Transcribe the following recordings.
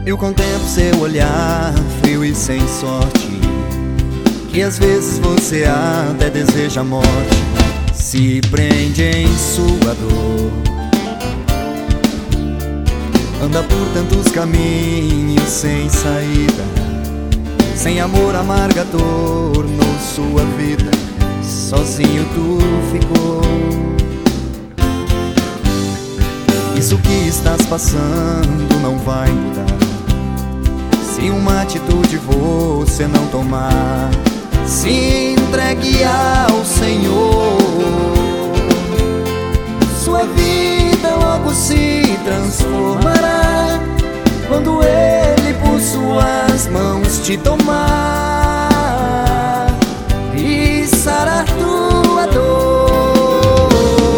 Eu contemplo seu olhar frio e sem sorte, que às vezes você até deseja a morte. Se prende em sua dor, anda por tantos caminhos sem saída, sem amor amarga tornou sua vida, sozinho tu ficou. Isso que estás passando não vai mudar se uma atitude você não tomar. Se entregue ao Senhor, sua vida logo se transformará quando Ele por suas mãos te tomar e sarar tua dor.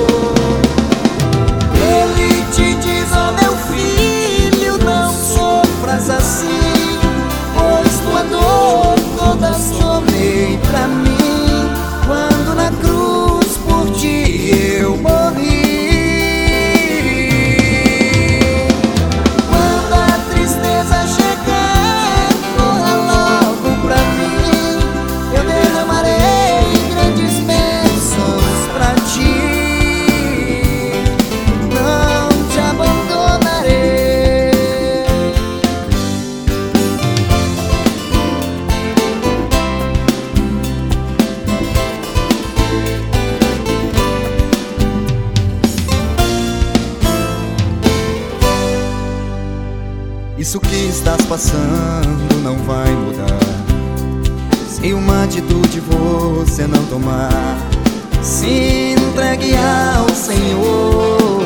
Ele te diz: ó meu filho, não sofras assim, pois tua dor toda somei pra mim, quando na cruz por ti eu morri. Quando a tristeza chegar, corra logo pra mim, eu derramarei grandes bênçãos pra ti, não te abandonarei. Isso que estás passando não vai mudar se uma atitude você não tomar. Se entregue ao Senhor,